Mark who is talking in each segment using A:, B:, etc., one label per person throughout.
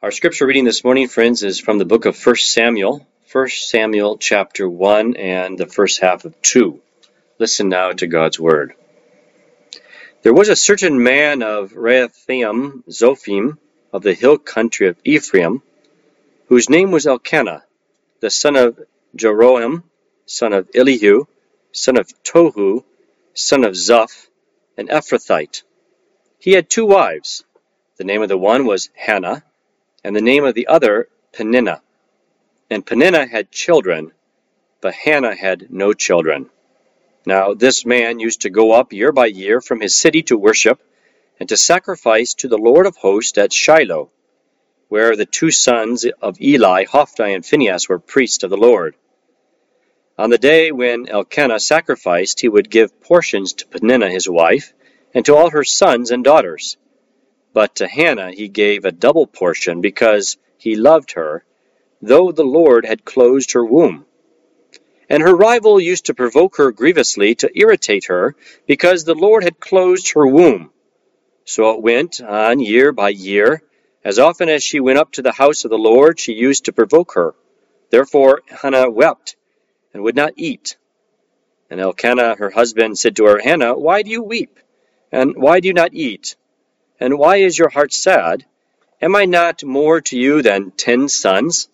A: Our scripture reading this morning, friends, is from the book of 1 Samuel, 1 Samuel chapter 1 and the first half of 2. Listen now to God's word. There was a certain man of Ramathaim Zophim of the hill country of Ephraim, whose name was Elkanah, the son of Jeroham, son of Elihu, son of Tohu, son of Zuph, an Ephrathite. He had two wives. The name of the one was Hannah, and the name of the other Peninnah. And Peninnah had children, but Hannah had no children. Now this man used to go up year by year from his city to worship, and to sacrifice to the Lord of hosts at Shiloh, where the two sons of Eli, Hophni and Phinehas, were priests of the Lord. On the day when Elkanah sacrificed, he would give portions to Peninnah his wife, and to all her sons and daughters. But to Hannah he gave a double portion, because he loved her, though the Lord had closed her womb. And her rival used to provoke her grievously, to irritate her, because the Lord had closed her womb. So it went on year by year. As often as she went up to the house of the Lord, she used to provoke her. Therefore Hannah wept, and would not eat. And Elkanah her husband said to her, Hannah, why do you weep? And why do you not eat? And why is your heart sad? Am I not more to you than 10 sons?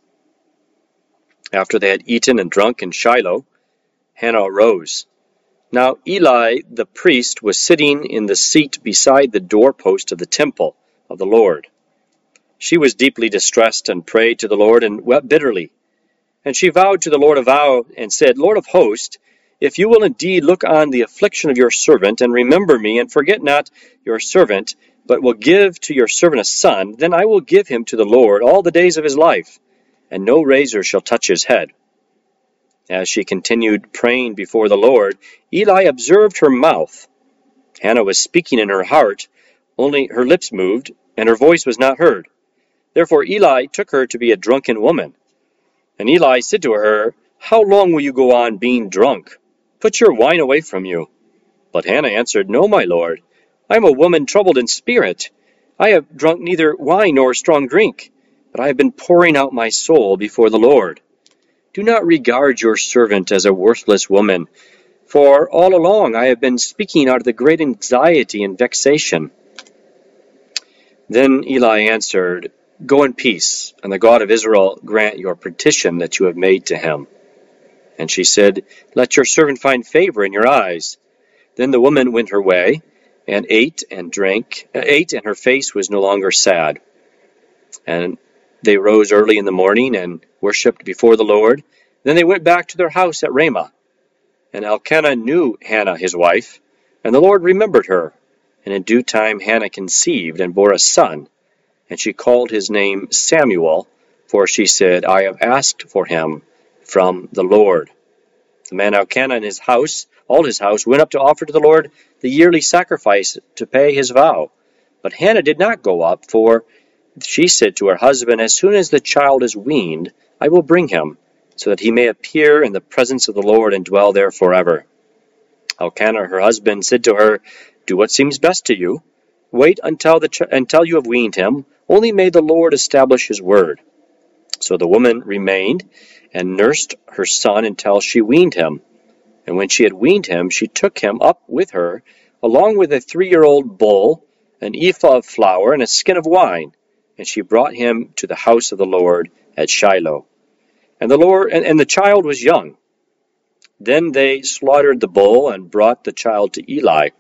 A: After they had eaten and drunk in Shiloh, Hannah arose. Now Eli the priest was sitting in the seat beside the doorpost of the temple of the Lord. She was deeply distressed, and prayed to the Lord, and wept bitterly. And she vowed to the Lord a vow, and said, Lord of hosts, if you will indeed look on the affliction of your servant, and remember me, and forget not your servant, but will give to your servant a son, then I will give him to the Lord all the days of his life, and no razor shall touch his head. As she continued praying before the Lord, Eli observed her mouth. Hannah was speaking in her heart, only her lips moved, and her voice was not heard. Therefore Eli took her to be a drunken woman. And Eli said to her, How long will you go on being drunk? Put your wine away from you. But Hannah answered, No, my lord. I am a woman troubled in spirit. I have drunk neither wine nor strong drink, but I have been pouring out my soul before the Lord. Do not regard your servant as a worthless woman, for all along I have been speaking out of the great anxiety and vexation. Then Eli answered, Go in peace, and the God of Israel grant your petition that you have made to him. And she said, Let your servant find favor in your eyes. Then the woman went her way, and ate, and her face was no longer sad. And they rose early in the morning, and worshipped before the Lord. Then they went back to their house at Ramah. And Elkanah knew Hannah his wife, and the Lord remembered her. And in due time Hannah conceived, and bore a son. And she called his name Samuel, for she said, I have asked for him from the Lord. The man Elkanah and his house, all his house, went up to offer to the Lord the yearly sacrifice to pay his vow. But Hannah did not go up, for she said to her husband, As soon as the child is weaned, I will bring him, so that he may appear in the presence of the Lord and dwell there forever. Elkanah her husband said to her, Do what seems best to you. Wait until you have weaned him. Only may the Lord establish his word. So the woman remained, and nursed her son until she weaned him. And when she had weaned him, she took him up with her, along with a 3-year-old bull, an ephah of flour, and a skin of wine. And she brought him to the house of the Lord at Shiloh. And the child was young. Then they slaughtered the bull, and brought the child to Eli.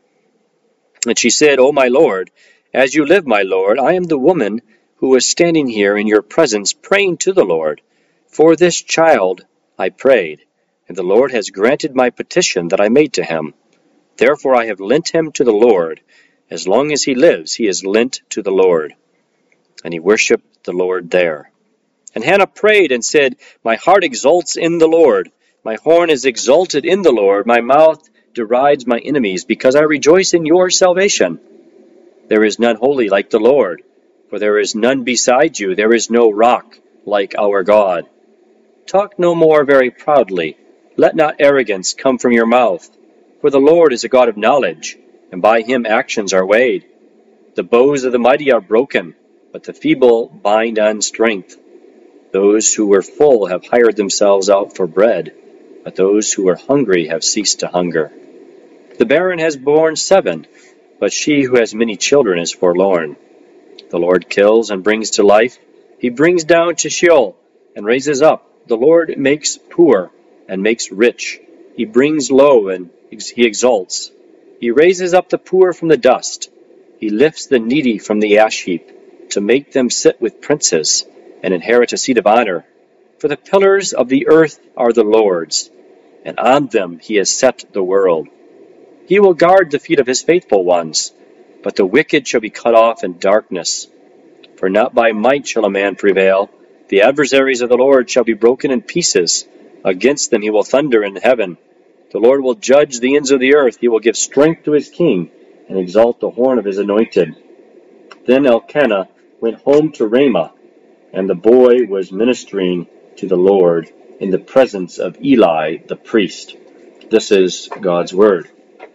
A: And she said, O my lord, as you live, my lord, I am the woman who was standing here in your presence praying to the Lord. For this child I prayed, and the Lord has granted my petition that I made to him. Therefore I have lent him to the Lord. As long as he lives, he is lent to the Lord. And he worshipped the Lord there. And Hannah prayed and said, My heart exults in the Lord. My horn is exalted in the Lord. My mouth derides my enemies, because I rejoice in your salvation. There is none holy like the Lord, for there is none beside you. There is no rock like our God. Talk no more very proudly. Let not arrogance come from your mouth. For the Lord is a God of knowledge, and by him actions are weighed. The bows of the mighty are broken, but the feeble bind on strength. Those who were full have hired themselves out for bread, but those who were hungry have ceased to hunger. The barren has borne 7, but she who has many children is forlorn. The Lord kills and brings to life. He brings down to Sheol and raises up. The Lord makes poor and makes rich. He brings low and he exalts. He raises up the poor from the dust. He lifts the needy from the ash heap to make them sit with princes and inherit a seat of honor. For the pillars of the earth are the Lord's, and on them he has set the world. He will guard the feet of his faithful ones, but the wicked shall be cut off in darkness. For not by might shall a man prevail. The adversaries of the Lord shall be broken in pieces. Against them he will thunder in heaven. The Lord will judge the ends of the earth. He will give strength to his king and exalt the horn of his anointed. Then Elkanah went home to Ramah, and the boy was ministering to the Lord in the presence of Eli the priest. This is God's word.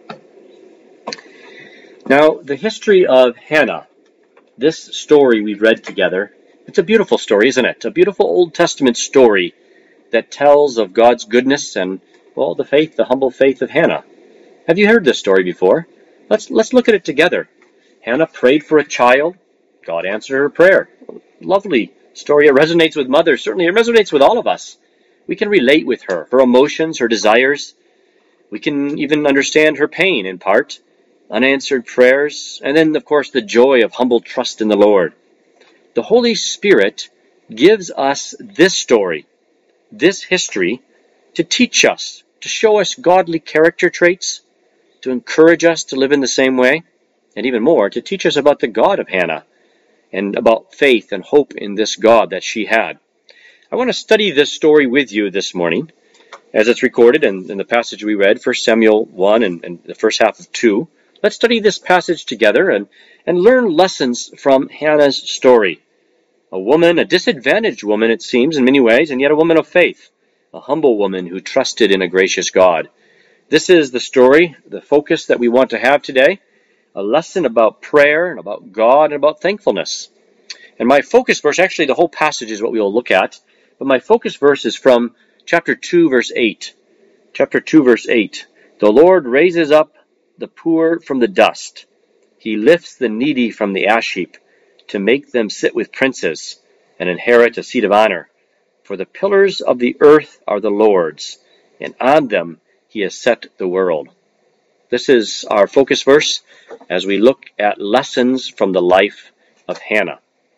A: Now, the history of Hannah, this story we've read together, it's a beautiful story, isn't it? A beautiful Old Testament story that tells of God's goodness and, well, the humble faith of Hannah. Have you heard this story before? Let's look at it together. Hannah prayed for a child. God answered her prayer. Lovely story. It resonates with mothers. Certainly it resonates with all of us. We can relate with her emotions, her desires. We can even understand her pain in part, unanswered prayers, and then, of course, the joy of humble trust in the Lord. The Holy Spirit gives us this story, this history, to teach us, to show us godly character traits, to encourage us to live in the same way, and even more, to teach us about the God of Hannah and about faith and hope in this God that she had. I want to study this story with you this morning as it's recorded in the passage we read, 1 Samuel 1 and the first half of 2. Let's study this passage together and learn lessons from Hannah's story. A woman, a disadvantaged woman it seems in many ways, and yet a woman of faith, a humble woman who trusted in a gracious God. This is the story, the focus that we want to have today, a lesson about prayer and about God and about thankfulness. And my focus verse, actually the whole passage is what we will look at, but my focus verse is from chapter 2, verse 8. Chapter 2, verse 8. The Lord raises up the poor from the dust. He lifts the needy from the ash heap to make them sit with princes and inherit a seat of honor. For the pillars of the earth are the Lord's, and on them he has set the world. This is our focus verse as we look at lessons from the life of Hannah.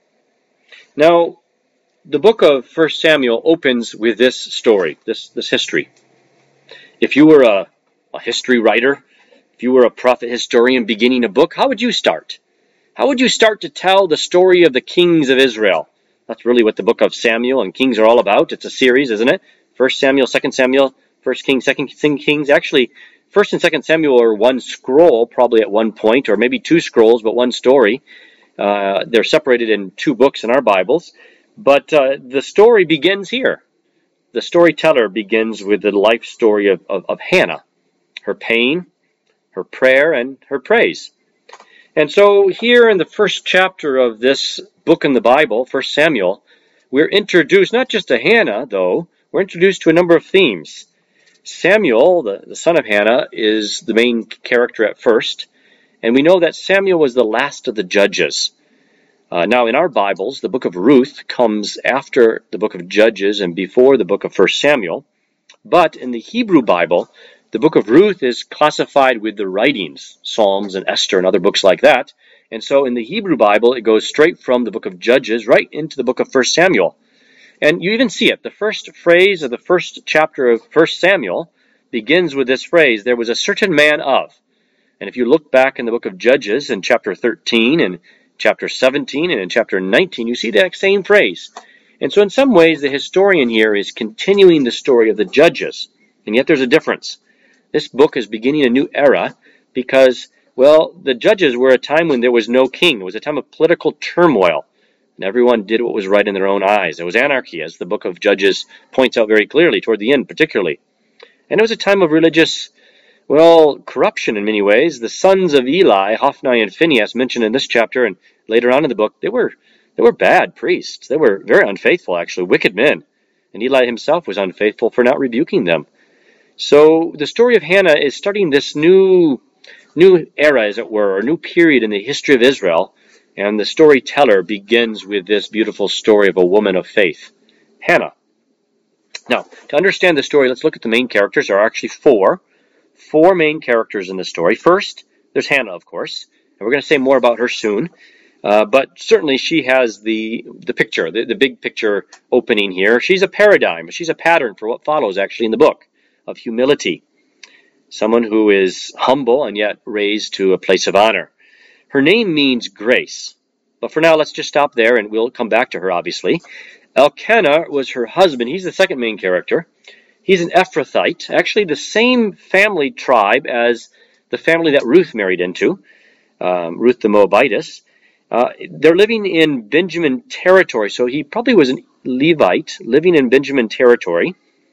A: Now, the book of 1 Samuel opens with this story, this history. If you were a history writer, if you were a prophet historian beginning a book, how would you start? How would you start to tell the story of the kings of Israel? That's really what the book of Samuel and Kings are all about. It's a series, isn't it? 1 Samuel, 2 Samuel, 1 Kings, 2 Kings. Actually, 1 and 2 Samuel are one scroll, probably at one point, or maybe two scrolls, but one story. They're separated in two books in our Bibles. But the story begins here. The storyteller begins with the life story of Hannah, her pain, her prayer, and her praise. And so here in the first chapter of this book in the Bible, 1 Samuel, we're introduced not just to Hannah, though, we're introduced to a number of themes. Samuel, the son of Hannah, is the main character at first, and we know that Samuel was the last of the judges. Now, in our Bibles, the book of Ruth comes after the book of Judges and before the book of 1 Samuel, but in the Hebrew Bible, the book of Ruth is classified with the writings, Psalms and Esther and other books like that. And so in the Hebrew Bible, it goes straight from the book of Judges right into the book of 1 Samuel. And you even see it. The first phrase of the first chapter of 1 Samuel begins with this phrase, there was a certain man of. And if you look back in the book of Judges in chapter 13 and chapter 17 and in chapter 19, you see that same phrase. And so in some ways, the historian here is continuing the story of the judges. And yet there's a difference. This book is beginning a new era because, well, the judges were a time when there was no king. It was a time of political turmoil, and everyone did what was right in their own eyes. It was anarchy, as the book of Judges points out very clearly, toward the end particularly. And it was a time of religious, well, corruption in many ways. The sons of Eli, Hophni and Phinehas, mentioned in this chapter and later on in the book, they were They were bad priests. They were very unfaithful, actually, wicked men. And Eli himself was unfaithful for not rebuking them. So the story of Hannah is starting this new era, as it were, or new period in the history of Israel. And the storyteller begins with this beautiful story of a woman of faith, Hannah. Now, to understand the story, let's look at the main characters. There are actually four main characters in the story. First, there's Hannah, of course, and we're going to say more about her soon. But certainly she has the picture, the big picture opening here. She's a paradigm. She's a pattern for what follows actually in the book of humility. Someone who is humble and yet raised to a place of honor. Her name means grace. But for now, let's just stop there and we'll come back to her, obviously. Elkanah was her husband. He's the second main character. He's an Ephrathite, actually the same family tribe as the family that Ruth married into, Ruth the Moabitess. They're living in Benjamin territory, so he probably was a Levite living in Benjamin territory.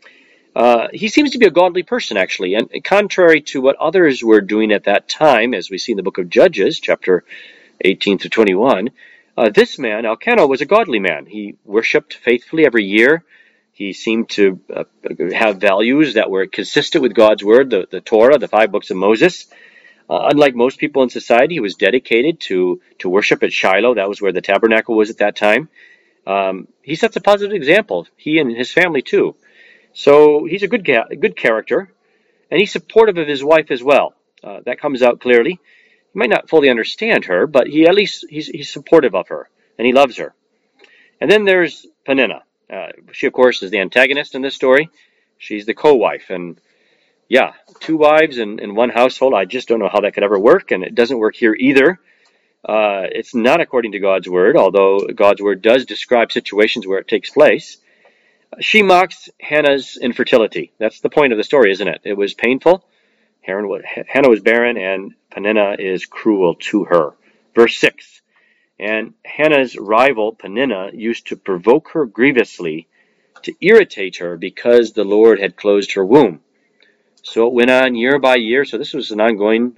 A: He seems to be a godly person, actually, and contrary to what others were doing at that time, as we see in the book of Judges, chapter 18 through 21, this man, Elkanah, was a godly man. He worshipped faithfully every year. He seemed to have values that were consistent with God's word, the Torah, the 5 books of Moses. Unlike most people in society, he was dedicated to worship at Shiloh. That was where the tabernacle was at that time. He sets a positive example, he and his family too. So he's a good character, and he's supportive of his wife as well. That comes out clearly. He might not fully understand her, but at least he's supportive of her, and he loves her. And then there's Peninnah. She, of course, is the antagonist in this story. She's the co-wife, and yeah, 2 wives in one household. I just don't know how that could ever work, and it doesn't work here either. It's not according to God's word, although God's word does describe situations where it takes place. She mocks Hannah's infertility. That's the point of the story, isn't it? It was painful. Hannah was barren, and Peninnah is cruel to her. Verse 6, and Hannah's rival, Peninnah, used to provoke her grievously to irritate her because the Lord had closed her womb. So it went on year by year. So this was an ongoing,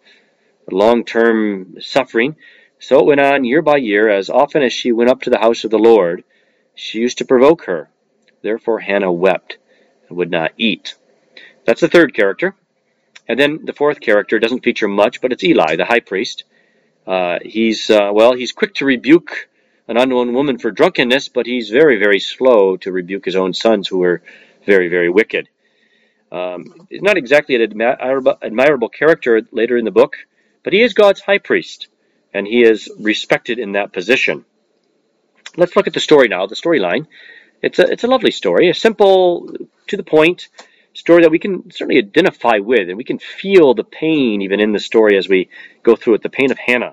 A: long-term suffering. So it went on year by year. As often as she went up to the house of the Lord, she used to provoke her. Therefore Hannah wept and would not eat. That's the third character. And then the fourth character doesn't feature much, but it's Eli, the high priest. He's quick to rebuke an unknown woman for drunkenness, but he's very, very slow to rebuke his own sons who were very, very wicked. He's not exactly an admirable character later in the book, but he is God's high priest, and he is respected in that position. Let's look at the story now, the storyline. It's a lovely story, a simple, to the point story that we can certainly identify with, and we can feel the pain even in the story as we go through it, the pain of Hannah.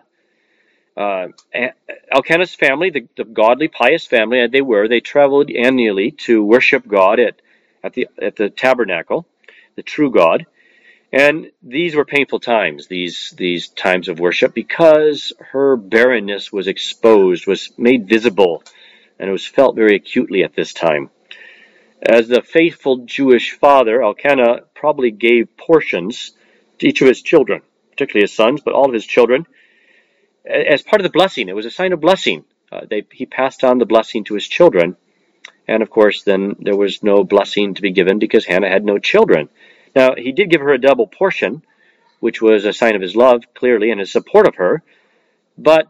A: Elkanah's family, the godly, pious family, they traveled annually to worship God at the tabernacle, the true God. And these were painful times, these times of worship, because her barrenness was exposed, was made visible, and it was felt very acutely at this time. As the faithful Jewish father, Elkanah probably gave portions to each of his children, particularly his sons, but all of his children, as part of the blessing. It was a sign of blessing. He passed on the blessing to his children. And of course, then there was no blessing to be given because Hannah had no children. Now, he did give her a double portion, which was a sign of his love, clearly, and his support of her. But,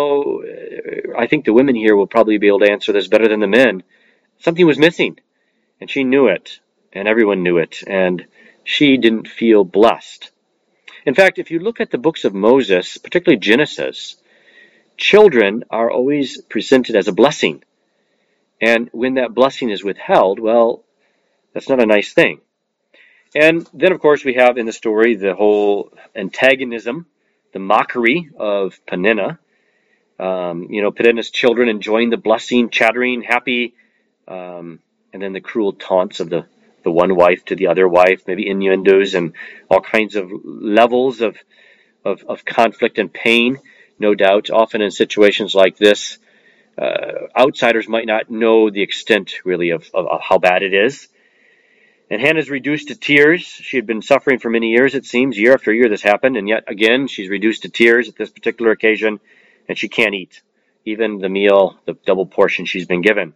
A: I think the women here will probably be able to answer this better than the men. Something was missing, and she knew it, and everyone knew it, and she didn't feel blessed. In fact, if you look at the books of Moses, particularly Genesis, children are always presented as a blessing. And when that blessing is withheld, well, that's not a nice thing. And then, of course, we have in the story the whole antagonism, the mockery of Peninnah. Peninnah's children enjoying the blessing, chattering, happy, and then the cruel taunts of the one wife to the other wife, maybe innuendos and all kinds of levels of conflict and pain, no doubt. Often in situations like this, outsiders might not know the extent, really, of how bad it is. And Hannah's reduced to tears. She had been suffering for many years, it seems. Year after year this happened, and yet again she's reduced to tears at this particular occasion, and she can't eat. even the meal, the double portion she's been given.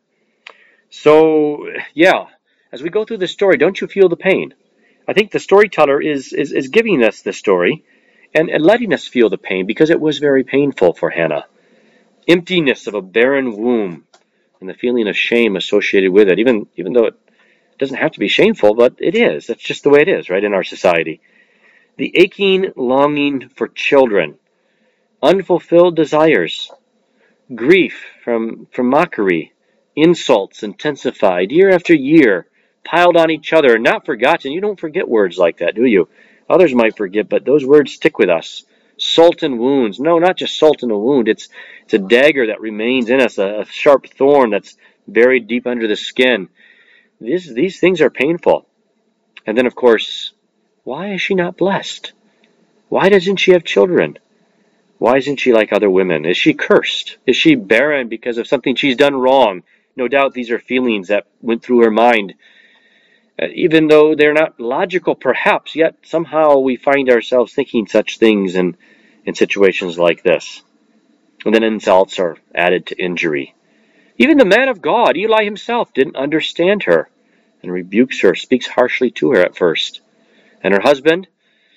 A: So, yeah, as we go through the story, don't you feel the pain? I think the storyteller is giving us the story and letting us feel the pain because it was very painful for Hannah. Emptiness of a barren womb and the feeling of shame associated with it, even though it doesn't have to be shameful, but it is. That's just the way it is, right, in our society. The aching longing for children, unfulfilled desires, grief from mockery, insults intensified year after year, piled on each other, not forgotten. You don't forget words like that, do you? Others might forget, but those words stick with us. Salt and wounds. No, not just salt in a wound. It's a dagger that remains in us, a sharp thorn that's buried deep under the skin. These things are painful. And then, of course, why is she not blessed? Why doesn't she have children? Why isn't she like other women? Is she cursed? Is she barren because of something she's done wrong? No doubt these are feelings that went through her mind. Even though they're not logical, perhaps, yet somehow we find ourselves thinking such things in situations like this. And then insults are added to injury. Even the man of God, Eli himself, didn't understand her and rebukes her, speaks harshly to her at first. And her husband,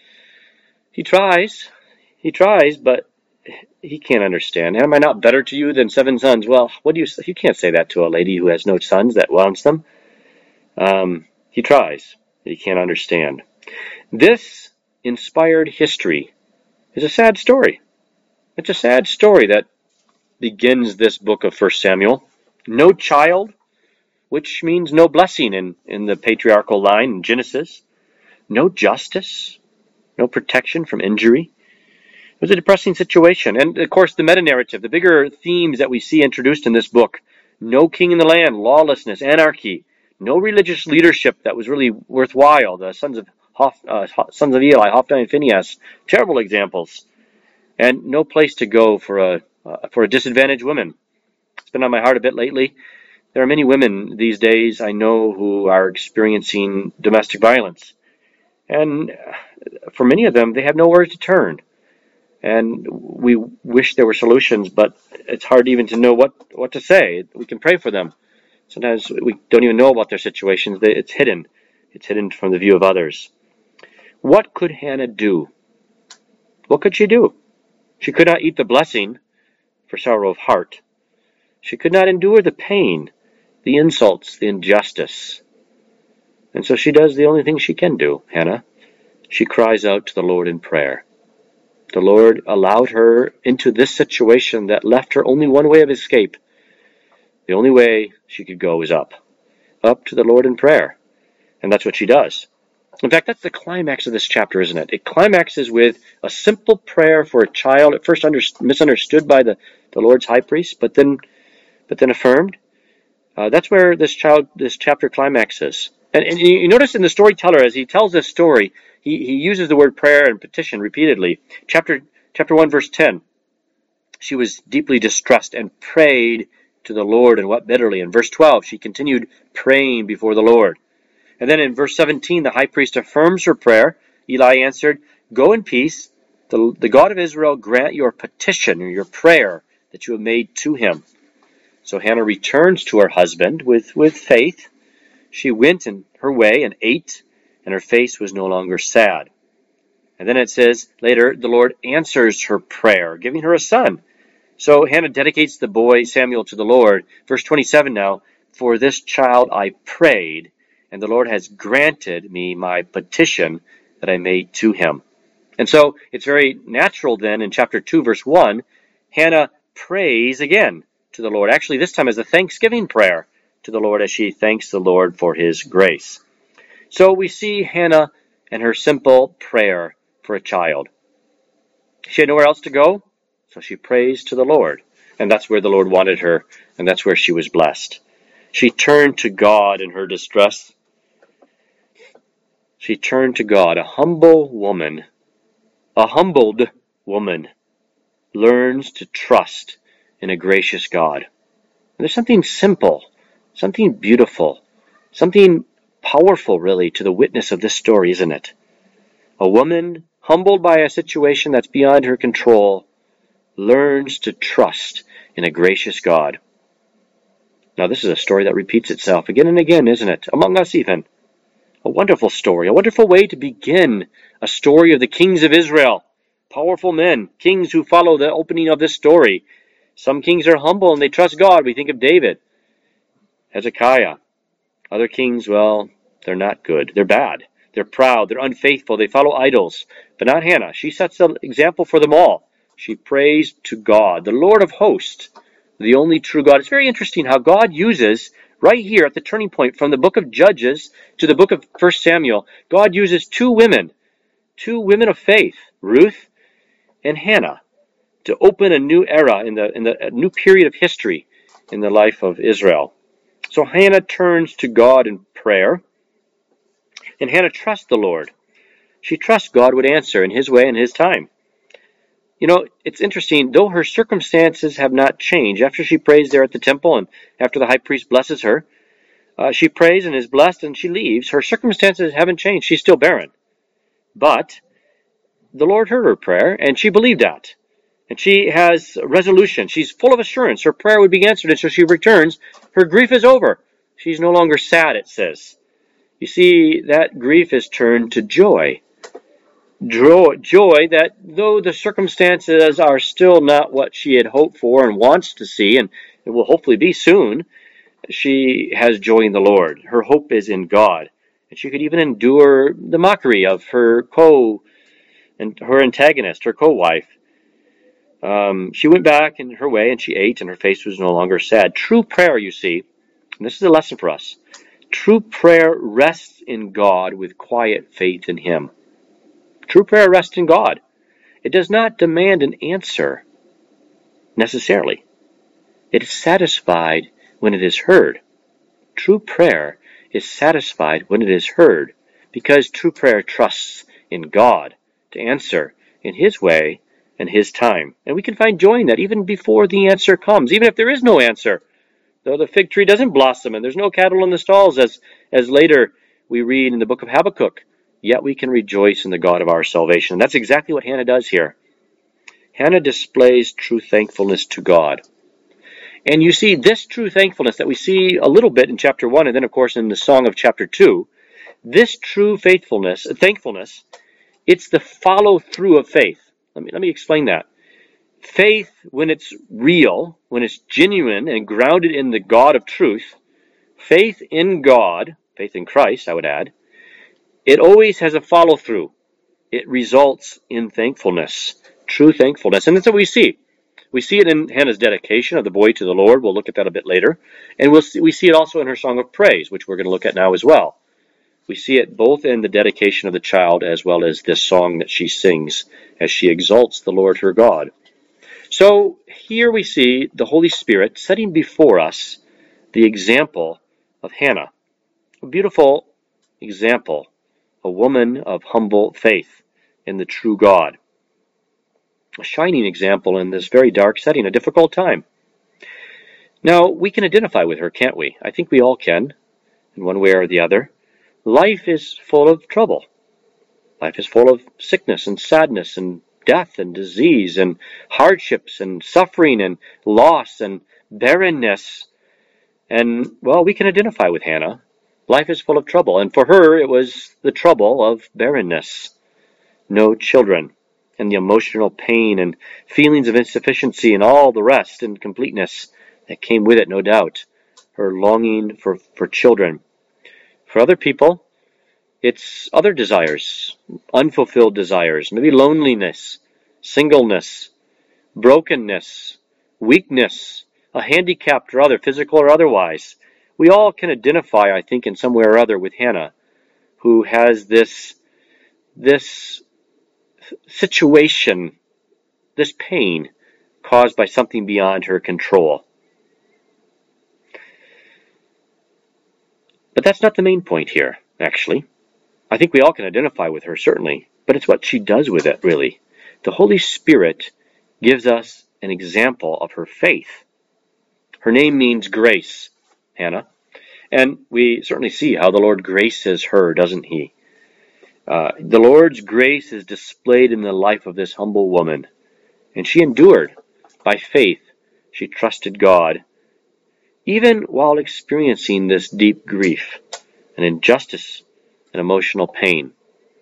A: he tries, but he can't understand. Am I not better to you than 7 sons? Well, what do you can't say that to a lady who has no sons that wants them. He tries, but he can't understand. This inspired history is a sad story. It's a sad story that begins this book of 1 Samuel. No child, which means no blessing in the patriarchal line in Genesis. No justice, no protection from injury. It was a depressing situation. And, of course, the meta-narrative, the bigger themes that we see introduced in this book. No king in the land, lawlessness, anarchy. No religious leadership that was really worthwhile. The sons of Eli, Hophni and Phinehas, terrible examples. And no place to go for a disadvantaged woman. It's been on my heart a bit lately. There are many women these days I know who are experiencing domestic violence. And for many of them, they have nowhere to turn. And we wish there were solutions, but it's hard even to know what to say. We can pray for them. Sometimes we don't even know about their situations. It's hidden. It's hidden from the view of others. What could Hannah do? What could she do? She could not eat the blessing for sorrow of heart. She could not endure the pain, the insults, the injustice. And so she does the only thing she can do, Hannah. She cries out to the Lord in prayer. The Lord allowed her into this situation that left her only one way of escape. The only way she could go is up to the Lord in prayer. And that's what she does. In fact, that's the climax of this chapter, isn't it? It climaxes with a simple prayer for a child, at first misunderstood by the Lord's high priest, but then affirmed. That's where this chapter climaxes. And you notice in the storyteller, as he tells this story, he uses the word prayer and petition repeatedly. Chapter 1, verse 10. She was deeply distressed and prayed to the Lord and wept bitterly. In verse 12, she continued praying before the Lord. And then in verse 17, the high priest affirms her prayer. Eli answered, "Go in peace. The God of Israel grant your petition or your prayer that you have made to him." So Hannah returns to her husband with faith. She went in her way and ate, and her face was no longer sad. And then it says later, the Lord answers her prayer, giving her a son. So Hannah dedicates the boy Samuel to the Lord. Verse 27 now, "For this child I prayed, and the Lord has granted me my petition that I made to him." And so it's very natural then in chapter 2, verse 1, Hannah prays again to the Lord. Actually, this time as a thanksgiving prayer to the Lord as she thanks the Lord for his grace. So we see Hannah and her simple prayer for a child. She had nowhere else to go, so she prays to the Lord. And that's where the Lord wanted her, and that's where she was blessed. She turned to God in her distress. She turned to God. A humbled woman learns to trust in a gracious God. And there's something simple, something beautiful, something powerful, really, to the witness of this story, isn't it? A woman humbled by a situation that's beyond her control learns to trust in a gracious God. Now, this is a story that repeats itself again and again, isn't it? Among us even. A wonderful story, a wonderful way to begin a story of the kings of Israel. Powerful men, kings who follow the opening of this story. Some kings are humble and they trust God. We think of David, Hezekiah. Other kings, well, they're not good. They're bad. They're proud. They're unfaithful. They follow idols. But not Hannah. She sets the example for them all. She prays to God, the Lord of hosts, the only true God. It's very interesting how God uses, right here at the turning point from the book of Judges to the book of 1 Samuel, God uses two women of faith, Ruth and Hannah, to open a new era in a new period of history in the life of Israel. So Hannah turns to God in prayer, and Hannah trusts the Lord. She trusts God would answer in His way and His time. You know, it's interesting, though her circumstances have not changed, after she prays there at the temple and after the high priest blesses her, she prays and is blessed and she leaves. Her circumstances haven't changed. She's still barren. But the Lord heard her prayer, and she believed that. And she has resolution. She's full of assurance. Her prayer would be answered, and so she returns. Her grief is over. She's no longer sad, it says. You see, that grief is turned to joy. Joy that though the circumstances are still not what she had hoped for and wants to see, and it will hopefully be soon, she has joy in the Lord. Her hope is in God. And she could even endure the mockery of her antagonist, her co-wife. She went back in her way and she ate, and her face was no longer sad. True prayer, you see, and this is a lesson for us. True prayer rests in God with quiet faith in Him. True prayer rests in God. It does not demand an answer, necessarily. It is satisfied when it is heard. True prayer is satisfied when it is heard, because true prayer trusts in God to answer in His way and His time. And we can find joy in that even before the answer comes, even if there is no answer. Though the fig tree doesn't blossom and there's no cattle in the stalls, as later we read in the book of Habakkuk, yet we can rejoice in the God of our salvation. And that's exactly what Hannah does here. Hannah displays true thankfulness to God. And you see this true thankfulness that we see a little bit in chapter 1 and then, of course, in the song of chapter 2, this true thankfulness, it's the follow-through of faith. Let me explain that. Faith, when it's real, when it's genuine and grounded in the God of truth, faith in God, faith in Christ, I would add, it always has a follow-through. It results in thankfulness, true thankfulness. And that's what we see. We see it in Hannah's dedication of the boy to the Lord. We'll look at that a bit later. And we see it also in her song of praise, which we're going to look at now as well. We see it both in the dedication of the child as well as this song that she sings as she exalts the Lord her God. So here we see the Holy Spirit setting before us the example of Hannah. A beautiful example, a woman of humble faith in the true God. A shining example in this very dark setting, a difficult time. Now, we can identify with her, can't we? I think we all can, in one way or the other. Life is full of trouble. Life is full of sickness and sadness and death and disease and hardships and suffering and loss and barrenness. And, well, we can identify with Hannah. Life is full of trouble. And for her, it was the trouble of barrenness. No children. And the emotional pain and feelings of insufficiency and all the rest and completeness that came with it, no doubt. Her longing for children. For other people, it's other desires, unfulfilled desires, maybe loneliness, singleness, brokenness, weakness, a handicapped or other, physical or otherwise. We all can identify, I think, in some way or other with Hannah, who has this situation, this pain caused by something beyond her control. But that's not the main point here, actually. I think we all can identify with her, certainly, but it's what she does with it, really. The Holy Spirit gives us an example of her faith. Her name means grace, Hannah, and we certainly see how the Lord graces her, doesn't He? The Lord's grace is displayed in the life of this humble woman, and she endured by faith She trusted God, even while experiencing this deep grief and injustice and emotional pain.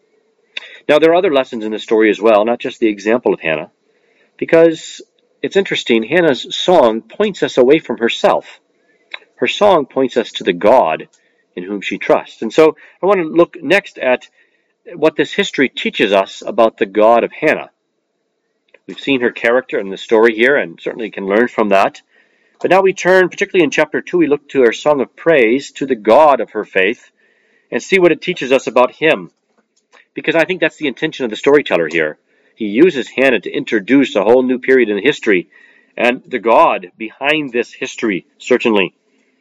A: Now, there are other lessons in the story as well, not just the example of Hannah, because it's interesting. Hannah's song points us away from herself. Her song points us to the God in whom she trusts. And so I want to look next at what this history teaches us about the God of Hannah. We've seen her character in the story here and certainly can learn from that. But now we turn, particularly in chapter 2, we look to her song of praise to the God of her faith and see what it teaches us about him. Because I think that's the intention of the storyteller here. He uses Hannah to introduce a whole new period in history and the God behind this history, certainly.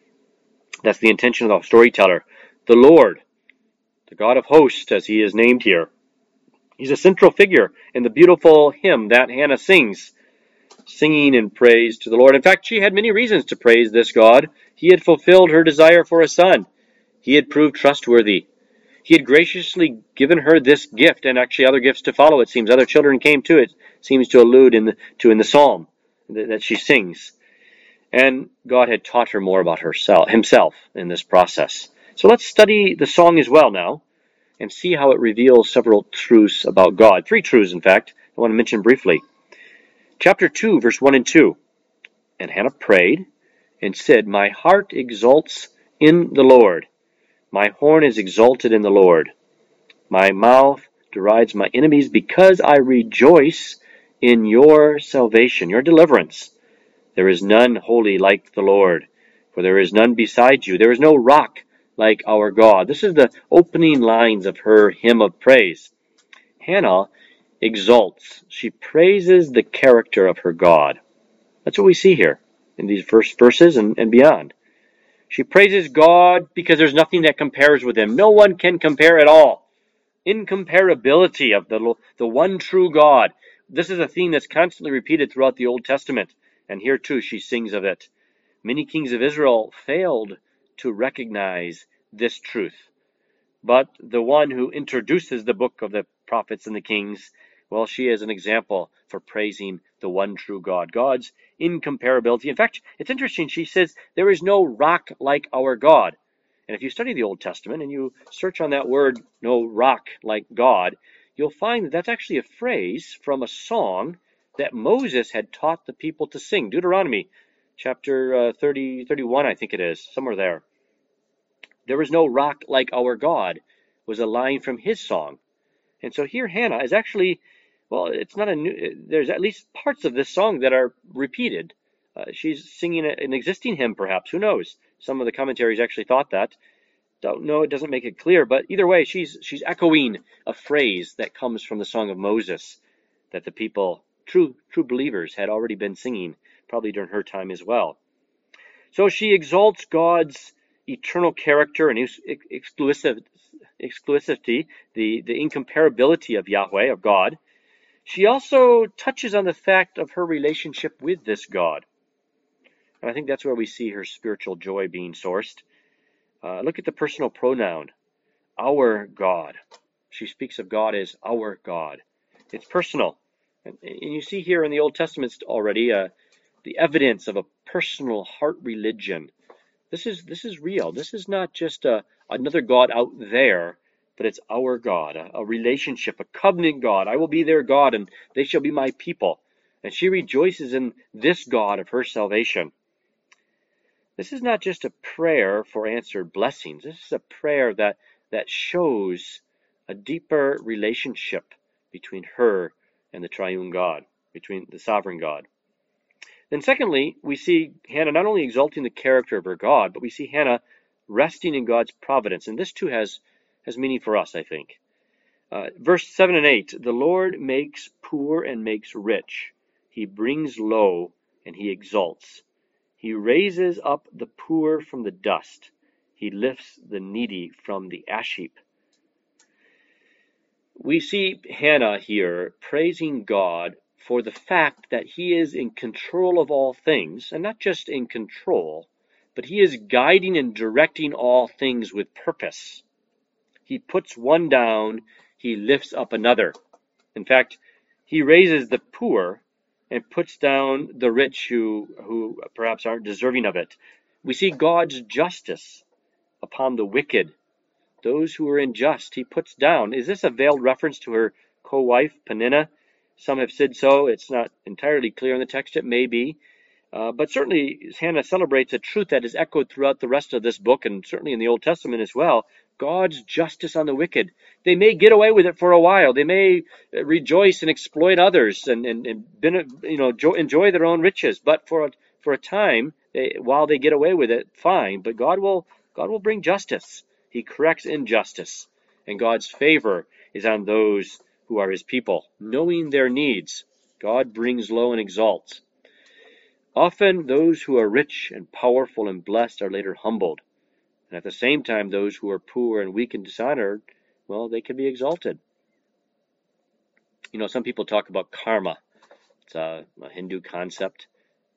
A: That's the intention of the storyteller. The Lord, the God of hosts, as he is named here. He's a central figure in the beautiful hymn that Hannah sings, singing in praise to the Lord. In fact, she had many reasons to praise this God. He had fulfilled her desire for a son. He had proved trustworthy. He had graciously given her this gift, and actually other gifts to follow, it seems. Other children came to it, seems to allude in the psalm that she sings. And God had taught her more about himself in this process. So let's study the song as well now and see how it reveals several truths about God. 3 truths, in fact, I want to mention briefly. Chapter 2, verse 1 and 2. And Hannah prayed and said, My heart exults in the Lord. My horn is exalted in the Lord. My mouth derides my enemies because I rejoice in your salvation, your deliverance. There is none holy like the Lord, for there is none beside you. There is no rock like our God. This is the opening lines of her hymn of praise. Hannah exalts. She praises the character of her God. That's what we see here in these first verses and beyond. She praises God because there's nothing that compares with him. No one can compare at all. Incomparability of the one true God. This is a theme that's constantly repeated throughout the Old Testament. And here too she sings of it. Many kings of Israel failed to recognize this truth. But the one who introduces the book of the prophets and the kings, well, she is an example for praising the one true God. God's incomparability. In fact, it's interesting. She says, there is no rock like our God. And if you study the Old Testament and you search on that word, no rock like God, you'll find that that's actually a phrase from a song that Moses had taught the people to sing. Deuteronomy chapter 31, I think it is, somewhere there. There is no rock like our God was a line from his song. And so here Hannah is actually, well, it's not a new, there's at least parts of this song that are repeated. She's singing an existing hymn, perhaps. Who knows? Some of the commentaries actually thought that. Don't know, it doesn't make it clear, but either way, she's echoing a phrase that comes from the Song of Moses that the people, true believers, had already been singing, probably during her time as well. So she exalts God's eternal character and exclusivity, the incomparability of Yahweh, of God. She also touches on the fact of her relationship with this God. And I think that's where we see her spiritual joy being sourced. Look at the personal pronoun, our God. She speaks of God as our God. It's personal. And you see here in the Old Testament already the evidence of a personal heart religion. This is real. This is not just another God out there, but it's our God, a relationship, a covenant God. I will be their God, and they shall be my people. And she rejoices in this God of her salvation. This is not just a prayer for answered blessings. This is a prayer that shows a deeper relationship between her and the triune God, between the sovereign God. Then secondly, we see Hannah not only exalting the character of her God, but we see Hannah resting in God's providence. And this too has meaning for us, I think. Verse 7 and 8, the Lord makes poor and makes rich. He brings low and he exalts. He raises up the poor from the dust. He lifts the needy from the ash heap. We see Hannah here praising God for the fact that he is in control of all things, and not just in control, but he is guiding and directing all things with purpose. He puts one down, he lifts up another. In fact, he raises the poor and puts down the rich who perhaps aren't deserving of it. We see God's justice upon the wicked. Those who are unjust, he puts down. Is this a veiled reference to her co-wife, Peninnah? Some have said so. It's not entirely clear in the text. It may be. But certainly, Hannah celebrates a truth that is echoed throughout the rest of this book, and certainly in the Old Testament as well. God's justice on the wicked. They may get away with it for a while. They may rejoice and exploit others and enjoy their own riches. But for a time, while they get away with it, fine. But God will bring justice. He corrects injustice, and God's favor is on those who are his people. Knowing their needs, God brings low and exalts. Often those who are rich and powerful and blessed are later humbled. And at the same time, those who are poor and weak and dishonored, well, they can be exalted. Some people talk about karma. It's a Hindu concept,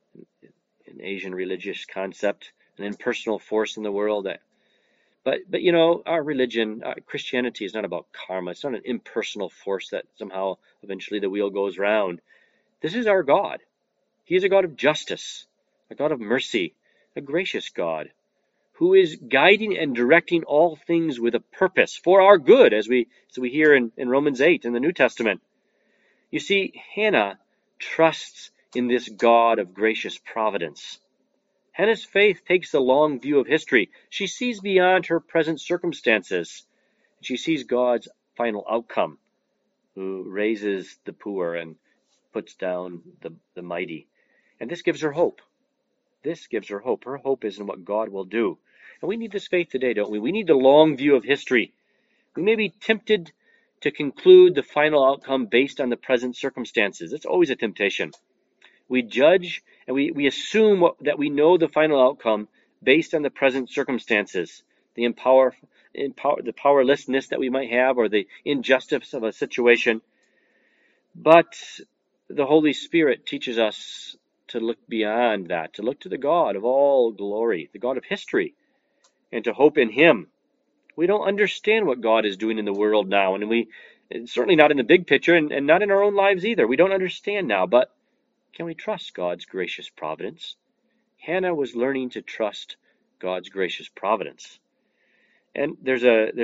A: an Asian religious concept, an impersonal force in the world. But our religion, Christianity is not about karma. It's not an impersonal force that somehow eventually the wheel goes round. This is our God. He is a God of justice, a God of mercy, a gracious God, who is guiding and directing all things with a purpose for our good, as we hear in Romans 8 in the New Testament. You see, Hannah trusts in this God of gracious providence. Hannah's faith takes the long view of history. She sees beyond her present circumstances. She sees God's final outcome, who raises the poor and puts down the mighty. And this gives her hope. This gives her hope. Her hope is in what God will do. And we need this faith today, don't we? We need the long view of history. We may be tempted to conclude the final outcome based on the present circumstances. It's always a temptation. We judge and we assume that we know the final outcome based on the present circumstances, the powerlessness that we might have or the injustice of a situation. But the Holy Spirit teaches us to look beyond that, to look to the God of all glory, the God of history, and to hope in him. We don't understand what God is doing in the world now, and certainly not in the big picture and not in our own lives either. We don't understand now, but can we trust God's gracious providence? Hannah was learning to trust God's gracious providence. And there's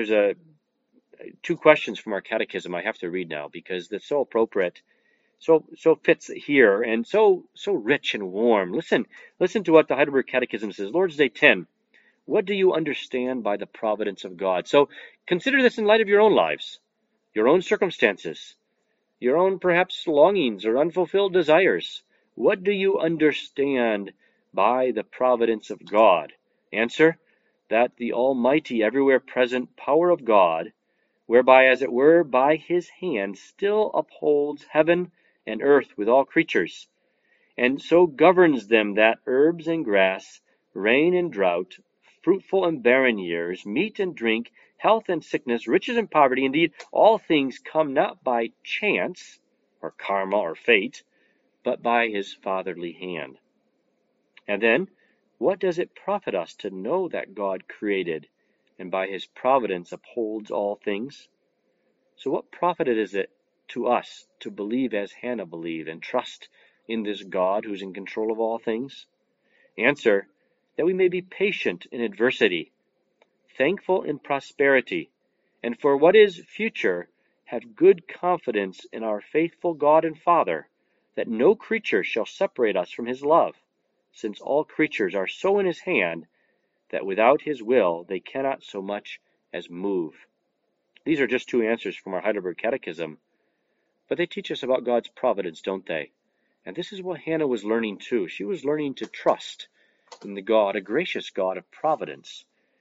A: two questions from our catechism I have to read now because they're so appropriate. So fits here and so rich and warm. Listen to what the Heidelberg Catechism says. Lord's Day 10. What do you understand by the providence of God? So consider this in light of your own lives, your own circumstances, your own perhaps longings or unfulfilled desires. What do you understand by the providence of God? Answer, that the almighty, everywhere present power of God, whereby as it were by his hand still upholds heaven and earth with all creatures, and so governs them that herbs and grass, rain and drought, fruitful and barren years, meat and drink, health and sickness, riches and poverty, indeed all things come not by chance, or karma or fate, but by his fatherly hand. And then, what does it profit us to know that God created and by his providence upholds all things? So what profit is it to us to believe as Hannah believed and trust in this God who's in control of all things? Answer, that we may be patient in adversity, thankful in prosperity, and for what is future, have good confidence in our faithful God and Father, that no creature shall separate us from his love, since all creatures are so in his hand that without his will they cannot so much as move. These are just two answers from our Heidelberg Catechism, but they teach us about God's providence, don't they? And this is what Hannah was learning too. She was learning to trust in the God, a gracious God of providence.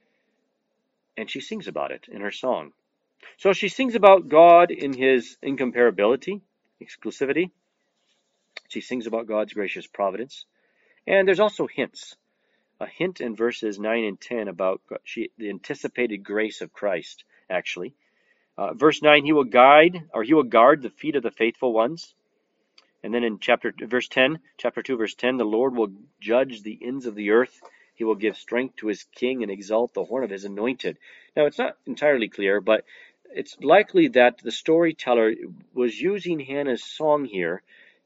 A: And she sings about it in her song. So she sings about God in his incomparability, exclusivity. She sings about God's gracious providence. And there's also hints. A hint in verses 9 and 10 about the anticipated grace of Christ, actually. Verse 9, he will guard the feet of the faithful ones. And then in chapter 2, verse 10, the Lord will judge the ends of the earth. He will give strength to his king and exalt the horn of his anointed. Now, it's not entirely clear, but it's likely that the storyteller was using Hannah's song here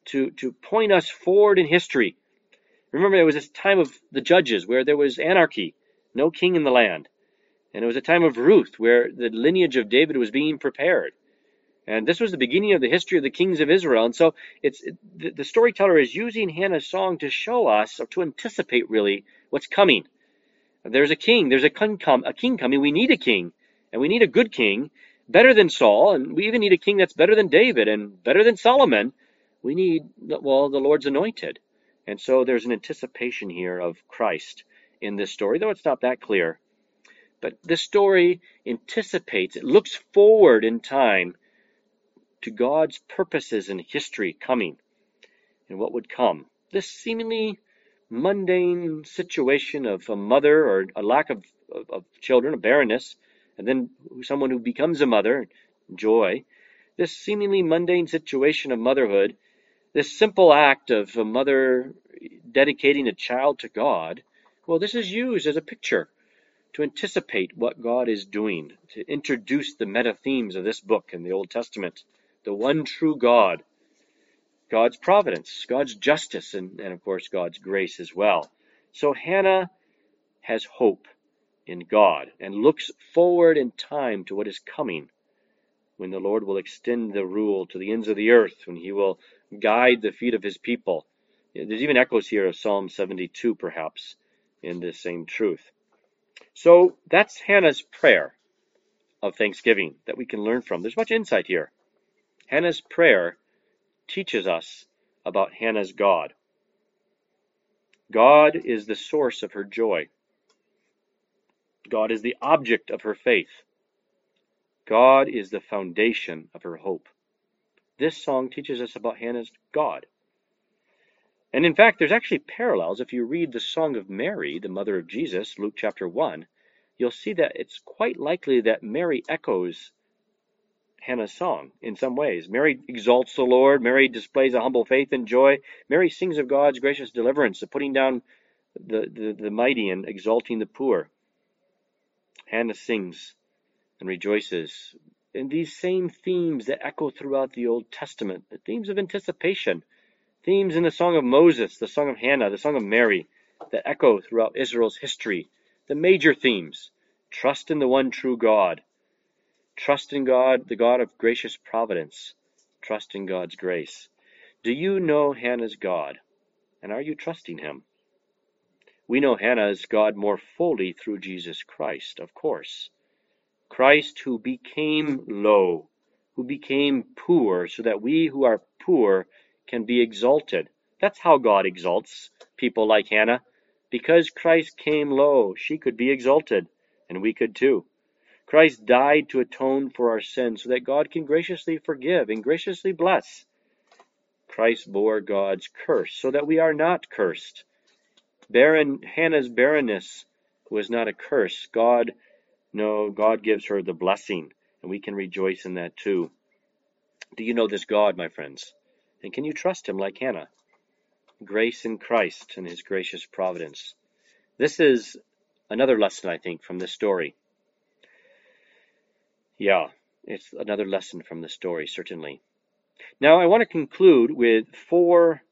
A: to point us forward in history. Remember, there was this time of the judges where there was anarchy, no king in the land. And it was a time of Ruth where the lineage of David was being prepared. And this was the beginning of the history of the kings of Israel. And so the storyteller is using Hannah's song to show us, or to anticipate really, what's coming. There's a king, there's a king coming. We need a king, and we need a good king, better than Saul, and we even need a king that's better than David and better than Solomon. We need, well, the Lord's anointed. And so there's an anticipation here of Christ in this story, though it's not that clear. But this story anticipates, it looks forward in time to God's purposes in history coming and what would come. This seemingly mundane situation of a mother, or a lack of children, a barrenness, and then someone who becomes a mother, joy. This seemingly mundane situation of motherhood, this simple act of a mother dedicating a child to God, well, this is used as a picture to anticipate what God is doing, to introduce the meta themes of this book in the Old Testament, the one true God, God's providence, God's justice, and of course God's grace as well. So Hannah has hope in God and looks forward in time to what is coming, when the Lord will extend the rule to the ends of the earth, when he will guide the feet of his people. There's even echoes here of Psalm 72, perhaps, in this same truth. So that's Hannah's prayer of thanksgiving that we can learn from. There's much insight here. Hannah's prayer teaches us about Hannah's God. God is the source of her joy. God is the object of her faith. God is the foundation of her hope. This song teaches us about Hannah's God. And in fact, there's actually parallels. If you read the Song of Mary, the mother of Jesus, Luke chapter 1, you'll see that it's quite likely that Mary echoes Hannah's song in some ways. Mary exalts the Lord. Mary displays a humble faith and joy. Mary sings of God's gracious deliverance, of putting down the mighty and exalting the poor. Hannah sings and rejoices in these same themes that echo throughout the Old Testament, the themes of anticipation, themes in the Song of Moses, the Song of Hannah, the Song of Mary, that echo throughout Israel's history. The major themes: trust in the one true God, trust in God, the God of gracious providence, trust in God's grace. Do you know Hannah's God, and are you trusting him? We know Hannah's God more fully through Jesus Christ, of course. Christ who became low, who became poor, so that we who are poor can be exalted. That's how God exalts people like Hannah. Because Christ came low, she could be exalted, and we could too. Christ died to atone for our sins so that God can graciously forgive and graciously bless. Christ bore God's curse so that we are not cursed. Hannah's barrenness was not a curse. God gives her the blessing, and we can rejoice in that too. Do you know this God, my friends? And can you trust him like Hannah? Grace in Christ and his gracious providence. This is another lesson, I think, from this story. Yeah, it's another lesson from the story, certainly. Now, I want to conclude with four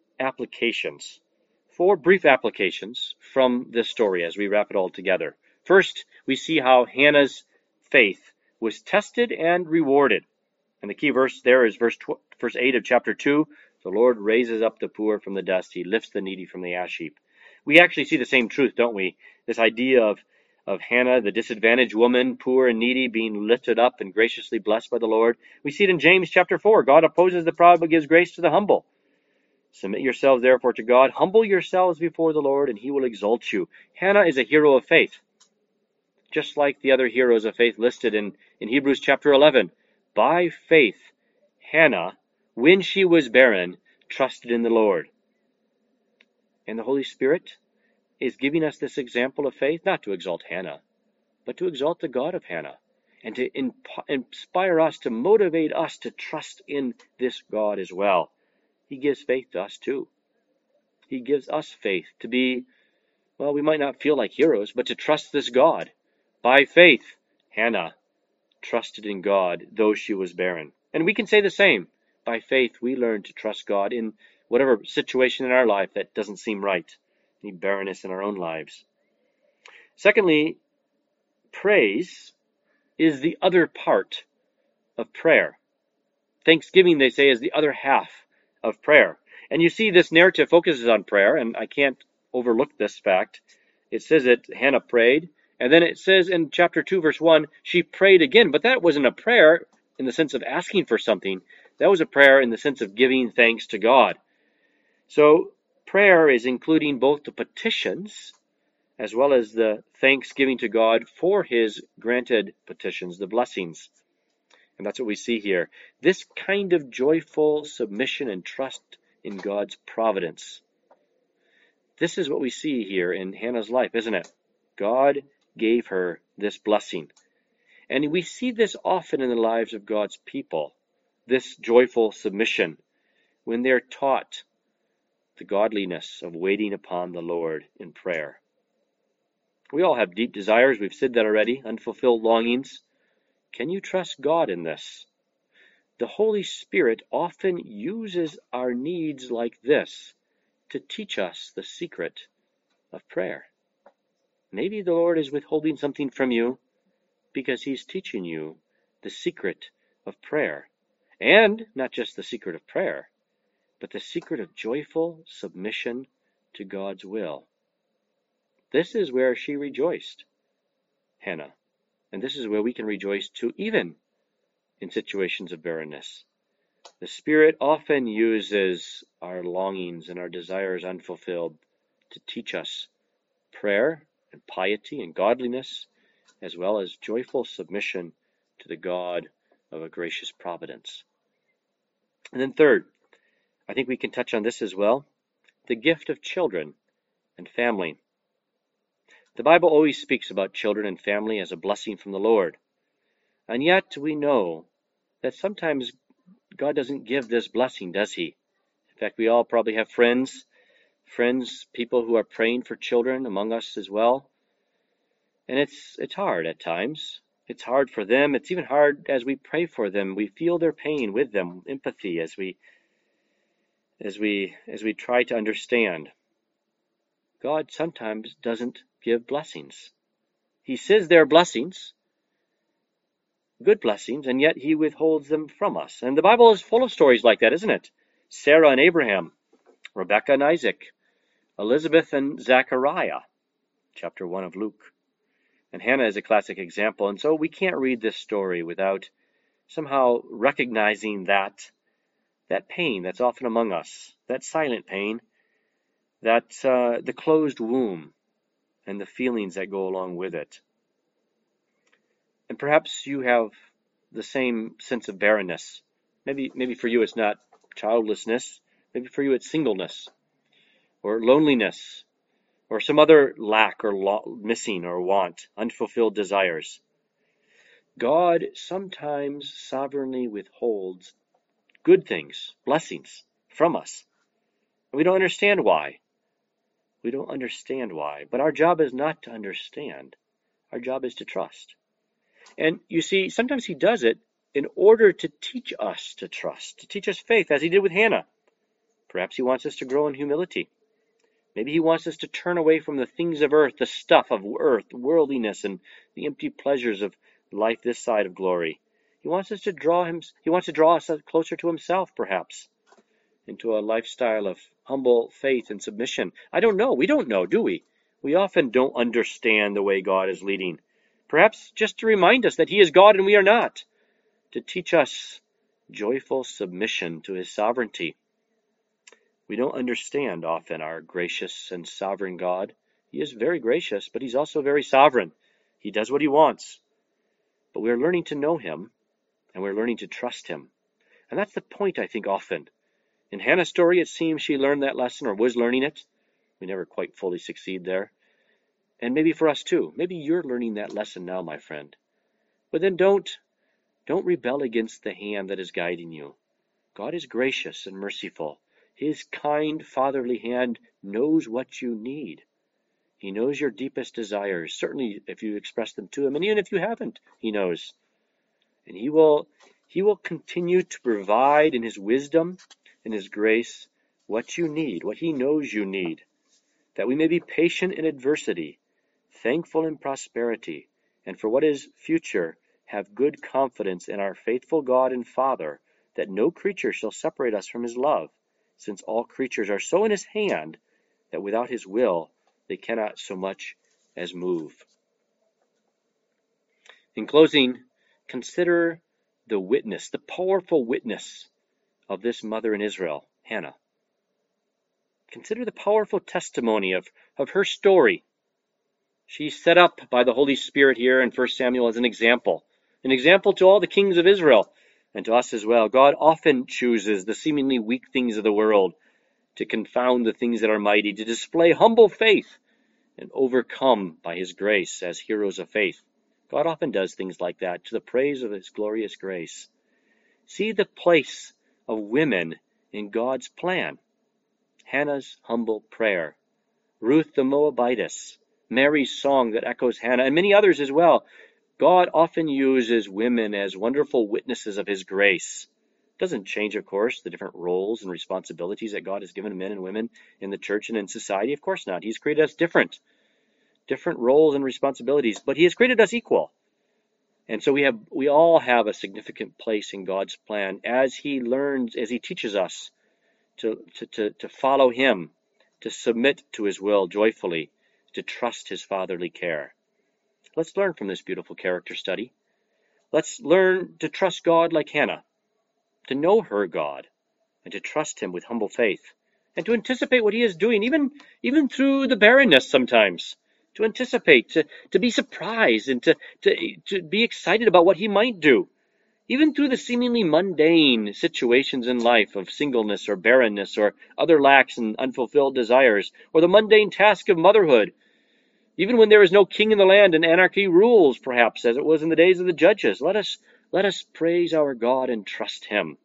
A: brief applications from this story as we wrap it all together. First, we see how Hannah's faith was tested and rewarded. And the key verse there is verse 8 of chapter 2. The Lord raises up the poor from the dust. He lifts the needy from the ash heap. We actually see the same truth, don't we? This idea of Hannah, the disadvantaged woman, poor and needy, being lifted up and graciously blessed by the Lord. We see it in James chapter 4. God opposes the proud but gives grace to the humble. Submit yourselves therefore to God. Humble yourselves before the Lord, and he will exalt you. Hannah is a hero of faith, just like the other heroes of faith listed in Hebrews chapter 11. By faith, Hannah, when she was barren, trusted in the Lord. And the Holy Spirit is giving us this example of faith, not to exalt Hannah, but to exalt the God of Hannah, and to inspire us, to motivate us to trust in this God as well. He gives faith to us too. He gives us faith to be, well, we might not feel like heroes, but to trust this God. By faith, Hannah trusted in God, though she was barren. And we can say the same. By faith, we learn to trust God in whatever situation in our life that doesn't seem right, any barrenness in our own lives. Secondly, praise is the other part of prayer. Thanksgiving, they say, is the other half of prayer. And you see this narrative focuses on prayer, and I can't overlook this fact. It says that Hannah prayed, and then it says in chapter 2, verse 1, she prayed again. But that wasn't a prayer in the sense of asking for something. That was a prayer in the sense of giving thanks to God. So prayer is including both the petitions as well as the thanksgiving to God for his granted petitions, the blessings. And that's what we see here. This kind of joyful submission and trust in God's providence. This is what we see here in Hannah's life, isn't it? God gave her this blessing. And we see this often in the lives of God's people, this joyful submission, when they're taught the godliness of waiting upon the Lord in prayer. We all have deep desires. We've said that already, unfulfilled longings. Can you trust God in this? The Holy Spirit often uses our needs like this to teach us the secret of prayer. Maybe the Lord is withholding something from you because he's teaching you the secret of prayer. And not just the secret of prayer, but the secret of joyful submission to God's will. This is where she rejoiced, Hannah. And this is where we can rejoice too, even in situations of barrenness. The Spirit often uses our longings and our desires unfulfilled to teach us prayer and piety and godliness, as well as joyful submission to the God of a gracious providence. And then third, I think we can touch on this as well, the gift of children and family. The Bible always speaks about children and family as a blessing from the Lord. And yet we know that sometimes God doesn't give this blessing, does he? In fact, we all probably have friends, people who are praying for children among us as well. And it's hard at times. It's hard for them. It's even hard as we pray for them. We feel their pain with them, empathy as we try to understand. God sometimes doesn't give blessings. He says they're blessings, good blessings, and yet he withholds them from us. And the Bible is full of stories like that, isn't it? Sarah and Abraham, Rebekah and Isaac, Elizabeth and Zechariah, chapter 1 of Luke. And Hannah is a classic example. And so we can't read this story without somehow recognizing that pain that's often among us, that silent pain, that the closed womb and the feelings that go along with it. And perhaps you have the same sense of barrenness. Maybe for you it's not childlessness. Maybe for you it's singleness or loneliness or some other lack or missing or want, unfulfilled desires. God sometimes sovereignly withholds good things, blessings from us. And we don't understand why. We don't understand why. But our job is not to understand. Our job is to trust. And you see, sometimes he does it in order to teach us to trust, to teach us faith, as he did with Hannah. Perhaps he wants us to grow in humility. Maybe he wants us to turn away from the things of earth, the stuff of earth, worldliness, and the empty pleasures of life this side of glory. He wants to draw us closer to himself, perhaps, into a lifestyle of humble faith and submission. I don't know. We don't know, do we? We often don't understand the way God is leading. Perhaps just to remind us that he is God and we are not, to teach us joyful submission to his sovereignty. We don't understand often our gracious and sovereign God. He is very gracious, but he's also very sovereign. He does what he wants. But we're learning to know him, and we're learning to trust him. And that's the point, I think, often. In Hannah's story, it seems she learned that lesson or was learning it. We never quite fully succeed there. And maybe for us too. Maybe you're learning that lesson now, my friend. But then don't rebel against the hand that is guiding you. God is gracious and merciful. His kind fatherly hand knows what you need. He knows your deepest desires, certainly if you express them to him, and even if you haven't, he knows. And he will continue to provide in his wisdom, in his grace, what you need, what he knows you need, that we may be patient in adversity, thankful in prosperity, and for what is future, have good confidence in our faithful God and Father, that no creature shall separate us from his love, since all creatures are so in his hand that without his will they cannot so much as move. In closing, consider the witness, the powerful witness of this mother in Israel, Hannah. Consider the powerful testimony of her story. She's set up by the Holy Spirit here in 1 Samuel as an example to all the kings of Israel and to us as well. God often chooses the seemingly weak things of the world to confound the things that are mighty, to display humble faith and overcome by his grace as heroes of faith. God often does things like that to the praise of his glorious grace. See the place of women in God's plan. Hannah's humble prayer, Ruth the Moabitess, Mary's song that echoes Hannah, and many others as well. God often uses women as wonderful witnesses of his grace. It doesn't change, of course, the different roles and responsibilities that God has given men and women in the church and in society. Of course not. He's created us different roles and responsibilities, but he has created us equal. And so we all have a significant place in God's plan as he teaches us to follow him, to submit to his will joyfully, to trust his fatherly care. Let's learn from this beautiful character study. Let's learn to trust God like Hannah, to know her God, and to trust him with humble faith, and to anticipate what he is doing, even through the barrenness sometimes. To anticipate, to be surprised, and to be excited about what he might do, even through the seemingly mundane situations in life of singleness or barrenness or other lacks and unfulfilled desires, or the mundane task of motherhood, even when there is no king in the land and anarchy rules, perhaps, as it was in the days of the judges. Let us praise our God and trust him.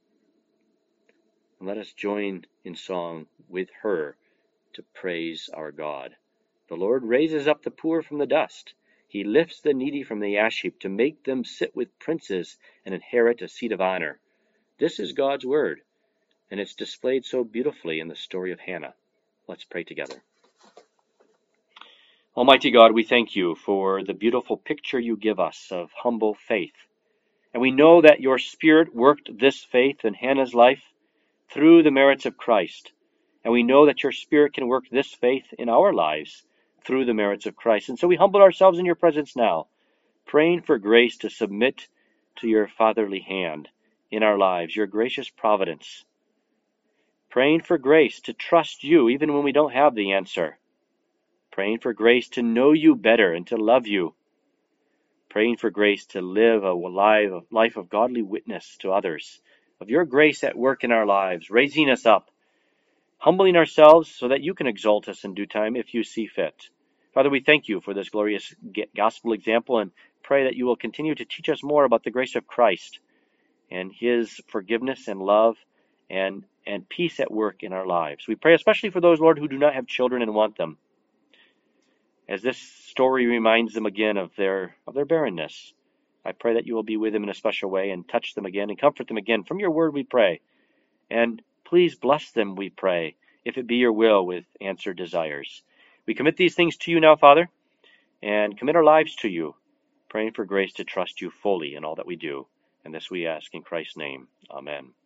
A: And let us join in song with her to praise our God. The Lord raises up the poor from the dust. He lifts the needy from the ash heap to make them sit with princes and inherit a seat of honor. This is God's word, and it's displayed so beautifully in the story of Hannah. Let's pray together. Almighty God, we thank you for the beautiful picture you give us of humble faith. And we know that your Spirit worked this faith in Hannah's life through the merits of Christ. And we know that your Spirit can work this faith in our lives through the merits of Christ. And so we humble ourselves in your presence now, praying for grace to submit to your fatherly hand in our lives, your gracious providence. Praying for grace to trust you even when we don't have the answer. Praying for grace to know you better and to love you. Praying for grace to live a life of godly witness to others, of your grace at work in our lives, raising us up, humbling ourselves so that you can exalt us in due time if you see fit. Father, we thank you for this glorious gospel example and pray that you will continue to teach us more about the grace of Christ and his forgiveness and love and peace at work in our lives. We pray especially for those, Lord, who do not have children and want them. As this story reminds them again of their barrenness, I pray that you will be with them in a special way and touch them again and comfort them again. From your word we pray. And please bless them, we pray, if it be your will, with answered desires. We commit these things to you now, Father, and commit our lives to you, praying for grace to trust you fully in all that we do. And this we ask in Christ's name. Amen.